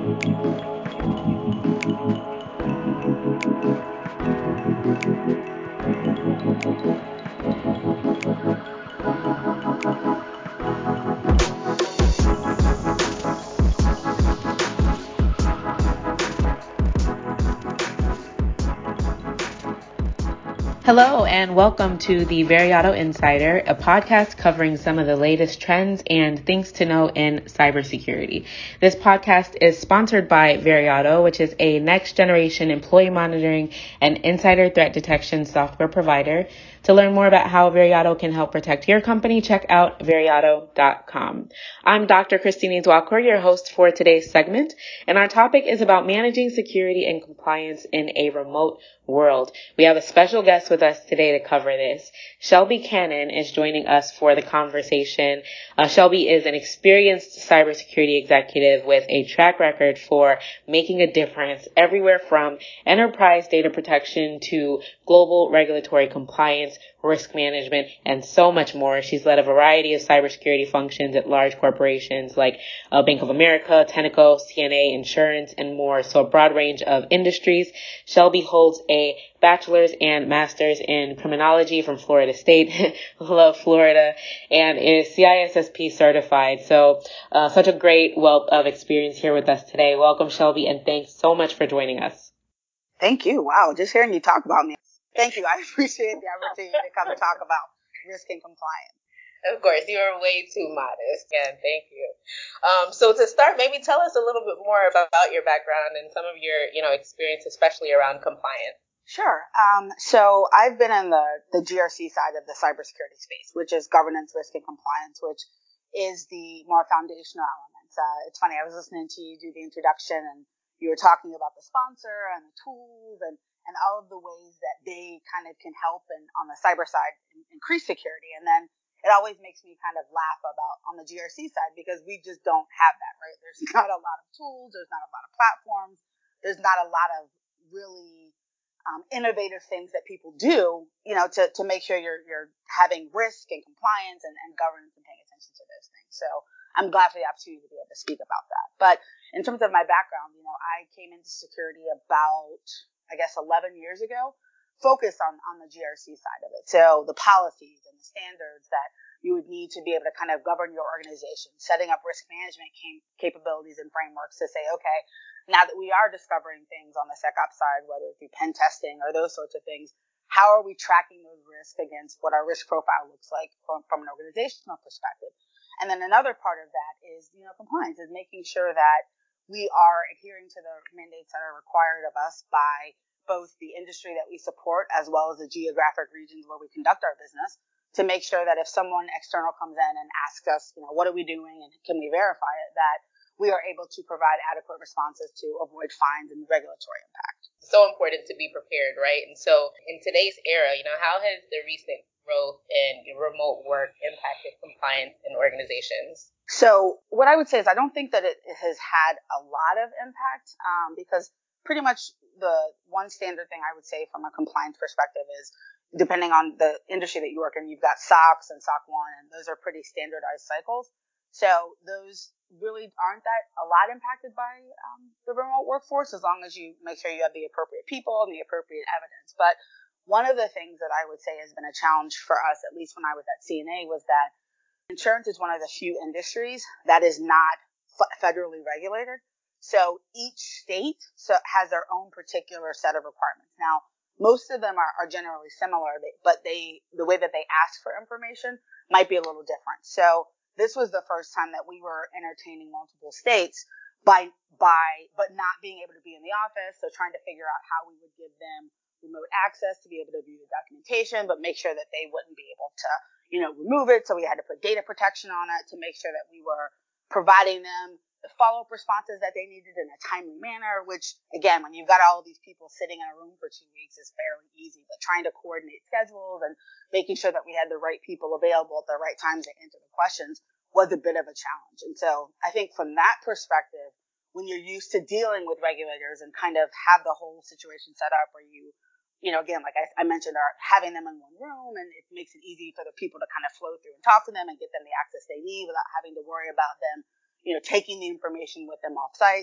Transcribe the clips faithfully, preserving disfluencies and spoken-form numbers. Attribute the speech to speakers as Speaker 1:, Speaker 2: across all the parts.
Speaker 1: Hello and welcome to the Veriato Insider, a podcast covering some of the latest trends and things to know in cybersecurity. This podcast is sponsored by Veriato, which is a next generation employee monitoring and insider threat detection software provider. To learn more about how Veriato can help protect your company, check out veriato dot com. I'm Doctor Christine Walker, your host for today's segment, and our topic is about managing security and compliance in a remote world. We have a special guest with us today to cover this. Shelby Cannon is joining us for the conversation. Uh, Shelby is an experienced cybersecurity executive with a track record for making a difference everywhere from enterprise data protection to global regulatory compliance, risk management, and so much more. She's led a variety of cybersecurity functions at large corporations like uh, Bank of America, Tenneco, C N A, Insurance, and more. So a broad range of industries. Shelby holds a bachelor's and master's in criminology from Florida State. Love Florida. And is C I S S P certified. So uh, such a great wealth of experience here with us today. Welcome, Shelby, and thanks so much for joining us.
Speaker 2: Thank you. Wow, just hearing you talk about me. Thank you. I appreciate the opportunity to come and talk about risk and compliance.
Speaker 1: Of course, you are way too modest. Again, thank you. Um, so to start, maybe tell us a little bit more about, about your background and some of your, you know, experience, especially around compliance.
Speaker 2: Sure. Um, so I've been in the, the G R C side of the cybersecurity space, which is governance, risk, and compliance, which is the more foundational elements. Uh, it's funny, I was listening to you do the introduction, and you were talking about the sponsor and the tools and, and all of the ways that they kind of can help in, on the cyber side increase security. And then it always makes me kind of laugh about on the G R C side because we just don't have that, right? There's not a lot of tools. There's not a lot of platforms. There's not a lot of really um, innovative things that people do, you know, to, to make sure you're, you're having risk and compliance and, and governance and paying attention to those things. So I'm glad for the opportunity to be able to speak about that. But in terms of my background, you know, I came into security about, I guess, eleven years ago, focused on, on the G R C side of it. So the policies and the standards that you would need to be able to kind of govern your organization, setting up risk management cam- capabilities and frameworks to say, okay, now that we are discovering things on the SecOps side, whether it be pen testing or those sorts of things, how are we tracking those risks against what our risk profile looks like from, from an organizational perspective? And then another part of that is, you know, compliance, is making sure that we are adhering to the mandates that are required of us by both the industry that we support as well as the geographic regions where we conduct our business, to make sure that if someone external comes in and asks us, you know, what are we doing and can we verify it, that we are able to provide adequate responses to avoid fines and regulatory impact.
Speaker 1: So important to be prepared, right? And so in today's era, you know, how has the recent growth in remote work impacted compliance in organizations?
Speaker 2: So what I would say is I don't think that it has had a lot of impact um, because pretty much the one standard thing I would say from a compliance perspective is, depending on the industry that you work in, you've got SOX and SOC one, and those are pretty standardized cycles. So those really aren't that a lot impacted by um, the remote workforce, as long as you make sure you have the appropriate people and the appropriate evidence. But one of the things that I would say has been a challenge for us, at least when I was at C N A, was that insurance is one of the few industries that is not f- federally regulated. So each state so has their own particular set of requirements. Now, most of them are, are generally similar, but they the way that they ask for information might be a little different. So this was the first time that we were entertaining multiple states by by but not being able to be in the office. So trying to figure out how we would give them remote access to be able to view the documentation, but make sure that they wouldn't be able to, you know, remove it. So we had to put data protection on it to make sure that we were providing them the follow-up responses that they needed in a timely manner, which, again, when you've got all of these people sitting in a room for two weeks is fairly easy, but trying to coordinate schedules and making sure that we had the right people available at the right times to answer the questions was a bit of a challenge. And so I think from that perspective, when you're used to dealing with regulators and kind of have the whole situation set up where you, you know, again, like I, I mentioned, are having them in one room, and it makes it easy for the people to kind of flow through and talk to them and get them the access they need without having to worry about them, you know, taking the information with them off site.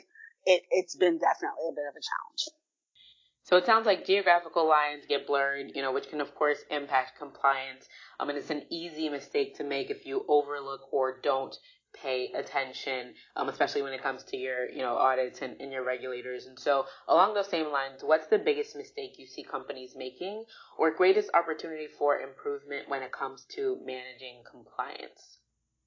Speaker 2: it, it's been definitely a bit of a challenge.
Speaker 1: So it sounds like geographical lines get blurred, you know, which can of course impact compliance. Um, and it's an easy mistake to make if you overlook or don't pay attention, um, especially when it comes to your, you know, audits and, and your regulators. And so along those same lines, what's the biggest mistake you see companies making or greatest opportunity for improvement when it comes to managing compliance?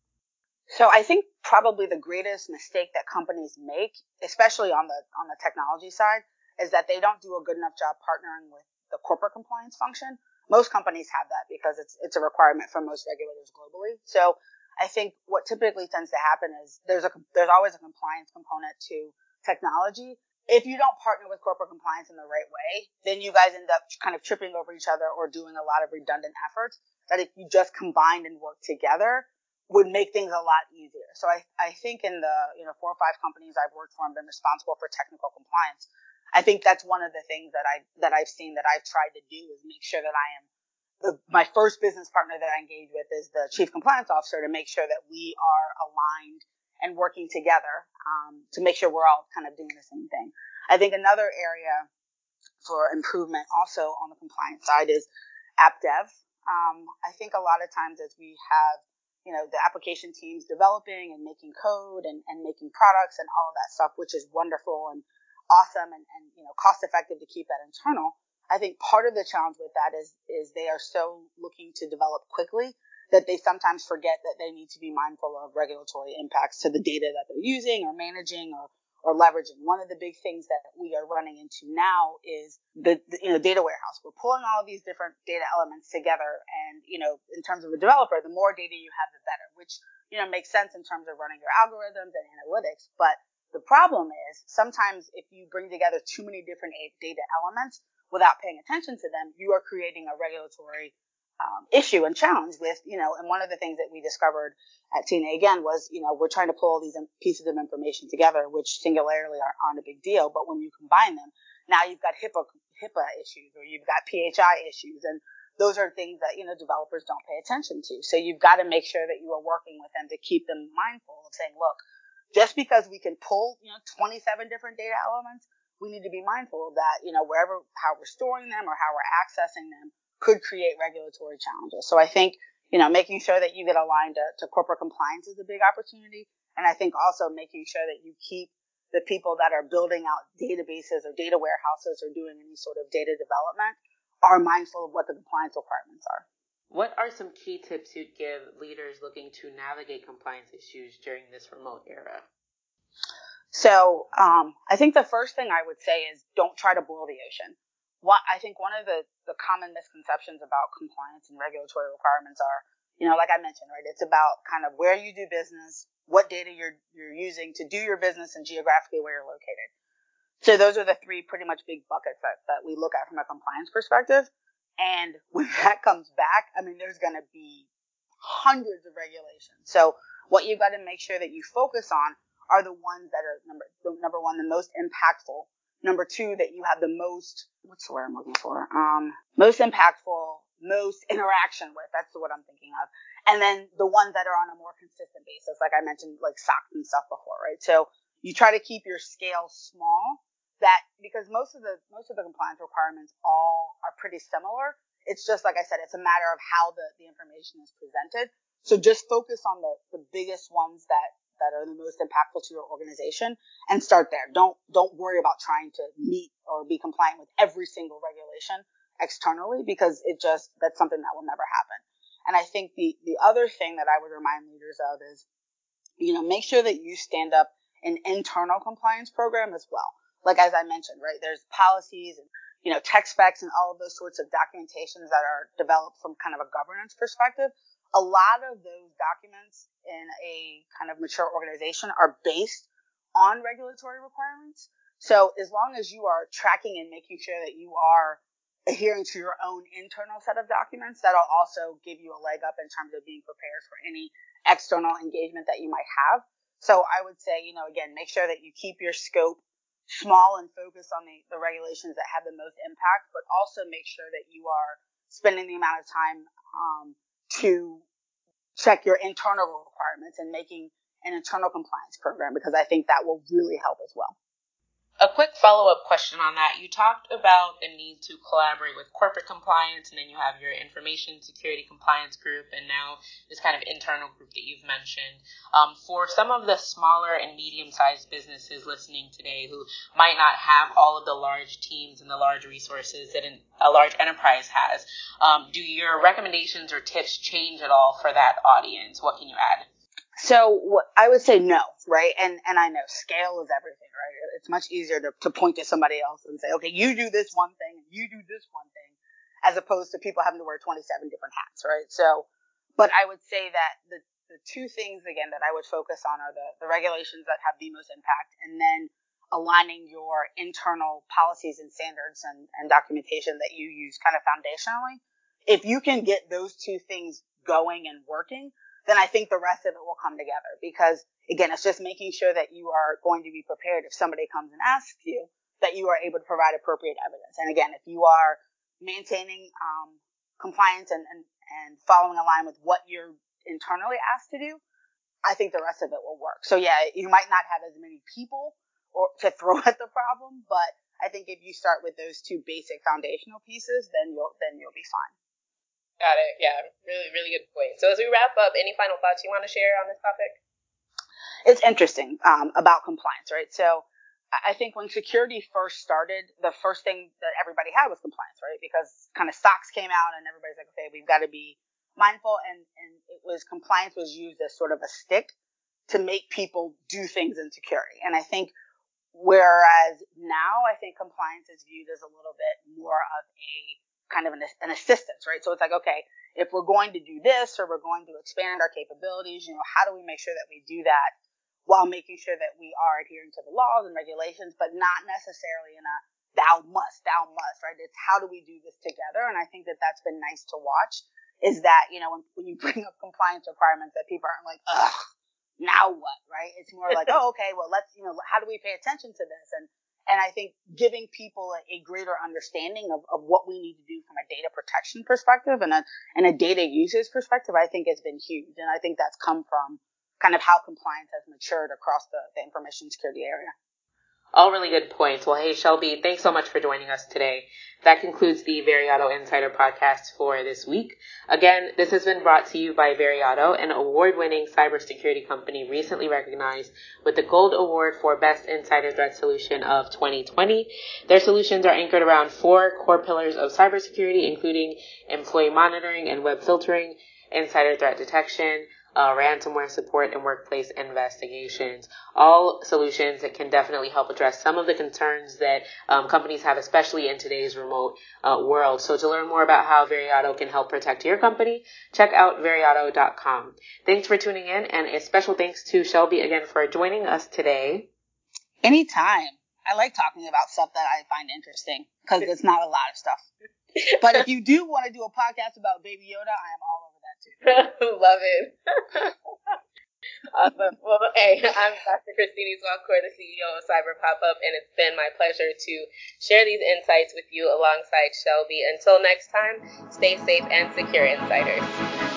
Speaker 2: So I think probably the greatest mistake that companies make, especially on the on the technology side, is that they don't do a good enough job partnering with the corporate compliance function. Most companies have that because it's it's a requirement for most regulators globally. So I think what typically tends to happen is there's a there's always a compliance component to technology. If you don't partner with corporate compliance in the right way, then you guys end up kind of tripping over each other or doing a lot of redundant efforts that if you just combined and worked together would make things a lot easier. So I, I think in the, you know, four or five companies I've worked for and been responsible for technical compliance, I think that's one of the things that I, that I've seen that I've tried to do is make sure that I am the, my first business partner that I engage with is the chief compliance officer to make sure that we are aligned and working together, um, to make sure we're all kind of doing the same thing. I think another area for improvement also on the compliance side is app dev. Um, I think a lot of times as we have, you know, the application teams developing and making code and, and making products and all of that stuff, which is wonderful and awesome and, and, you know, cost effective to keep that internal. I think part of the challenge with that is, is they are so looking to develop quickly that they sometimes forget that they need to be mindful of regulatory impacts to the data that they're using or managing or, or leveraging. One of the big things that we are running into now is the, the you know, data warehouse. We're pulling all of these different data elements together. And, you know, in terms of a developer, the more data you have, the better, which, you know, makes sense in terms of running your algorithms and analytics. But the problem is sometimes if you bring together too many different data elements without paying attention to them, you are creating a regulatory Um, issue and challenge with, you know, and one of the things that we discovered at T N A again was, you know, we're trying to pull all these pieces of information together, which singularly are, aren't a big deal. But when you combine them, now you've got HIPAA, HIPAA issues or you've got P H I issues. And those are things that, you know, developers don't pay attention to. So you've got to make sure that you are working with them to keep them mindful of saying, look, just because we can pull, you know, twenty-seven different data elements, we need to be mindful of that, you know, wherever, how we're storing them or how we're accessing them could create regulatory challenges. So I think, you know, making sure that you get aligned to, to corporate compliance is a big opportunity. And I think also making sure that you keep the people that are building out databases or data warehouses or doing any sort of data development are mindful of what the compliance requirements are.
Speaker 1: What are some key tips you'd give leaders looking to navigate compliance issues during this remote era?
Speaker 2: So um, I think the first thing I would say is don't try to boil the ocean. What I think one of the, the common misconceptions about compliance and regulatory requirements are, you know, like I mentioned, right? It's about kind of where you do business, what data you're you're using to do your business, and geographically where you're located. So those are the three pretty much big buckets that, that we look at from a compliance perspective. And when that comes back, I mean, there's going to be hundreds of regulations. So what you've got to make sure that you focus on are the ones that are number number one, the most impactful. Number two, that you have the most, what's the word I'm looking for? Um, most impactful, most interaction with. That's what I'm thinking of. And then the ones that are on a more consistent basis, like I mentioned, like S O X and stuff before, right? So you try to keep your scale small, that because most of the most of the compliance requirements all are pretty similar. It's just, like I said, it's a matter of how the, the information is presented. So just focus on the, the biggest ones that that are the most impactful to your organization and start there. Don't, don't worry about trying to meet or be compliant with every single regulation externally because it just, that's something that will never happen. And I think the, the other thing that I would remind leaders of is, you know, make sure that you stand up an internal compliance program as well. Like, as I mentioned, right, there's policies and, you know, tech specs and all of those sorts of documentations that are developed from kind of a governance perspective. A lot of those documents in a kind of mature organization are based on regulatory requirements. So as long as you are tracking and making sure that you are adhering to your own internal set of documents, that'll also give you a leg up in terms of being prepared for any external engagement that you might have. So I would say, you know, again, make sure that you keep your scope small and focus on the, the regulations that have the most impact, but also make sure that you are spending the amount of time um, to check your internal requirements and making an internal compliance program, because I think that will really help as well.
Speaker 1: A quick follow-up question on that. You talked about the need to collaborate with corporate compliance, and then you have your information security compliance group, and now this kind of internal group that you've mentioned. Um, for some of the smaller and medium-sized businesses listening today who might not have all of the large teams and the large resources that an, a large enterprise has, um, do your recommendations or tips change at all for that audience? What can you add?
Speaker 2: So what I would say no, right? And and I know scale is everything, right? It's much easier to, to point to somebody else and say, okay, you do this one thing, and you do this one thing, as opposed to people having to wear twenty-seven different hats, right? So, but I would say that the, the two things, again, that I would focus on are the, the regulations that have the most impact, and then aligning your internal policies and standards and, and documentation that you use kind of foundationally. If you can get those two things going and working, then I think the rest of it will come together, because again, it's just making sure that you are going to be prepared if somebody comes and asks you, that you are able to provide appropriate evidence. And again, if you are maintaining um, compliance and, and, and following a line with what you're internally asked to do, I think the rest of it will work. So yeah, you might not have as many people or to throw at the problem, but I think if you start with those two basic foundational pieces, then you'll then you'll be fine.
Speaker 1: Got it. Yeah, really, really good point. So as we wrap up, any final thoughts you want to share on this topic?
Speaker 2: It's interesting um, about compliance, right? So I think when security first started, the first thing that everybody had was compliance, right? Because kind of SOX came out and everybody's like, okay, we've got to be mindful. And, and it was compliance was used as sort of a stick to make people do things in security. And I think whereas now I think compliance is viewed as a little bit more of a kind of an, an assistance, right? So it's like, okay, if we're going to do this or we're going to expand our capabilities, you know, how do we make sure that we do that while making sure that we are adhering to the laws and regulations, but not necessarily in a thou must, thou must, right? It's how do we do this together? And I think that that's been nice to watch, is that, you know, when, when you bring up compliance requirements, that people aren't like, ugh, now what, right? It's more like, oh, okay, well, let's, you know, how do we pay attention to this? And And I think giving people a, a greater understanding of, of what we need to do from a data protection perspective and a, and a data users perspective, I think has been huge. And I think that's come from kind of how compliance has matured across the, the information security area.
Speaker 1: All really good points. Well, hey, Shelby, thanks so much for joining us today. That concludes the Veriato Insider podcast for this week. Again, this has been brought to you by Veriato, an award-winning cybersecurity company recently recognized with the Gold Award for Best Insider Threat Solution of twenty twenty. Their solutions are anchored around four core pillars of cybersecurity, including employee monitoring and web filtering, insider threat detection, Uh, ransomware support, and workplace investigations. All solutions that can definitely help address some of the concerns that um, companies have, especially in today's remote uh, world. So to learn more about how Veriato can help protect your company, check out veriato dot com. Thanks for tuning in, and a special thanks to Shelby again for joining us today.
Speaker 2: Anytime. I like talking about stuff that I find interesting, because it's not a lot of stuff. But if you do want to do a podcast about Baby Yoda, I am all over that too.
Speaker 1: Love it. Awesome. Well, hey, I'm Doctor Christine Zwalcourt, the C E O of Cyber Pop-Up, and it's been my pleasure to share these insights with you alongside Shelby. Until next time, stay safe and secure, insiders.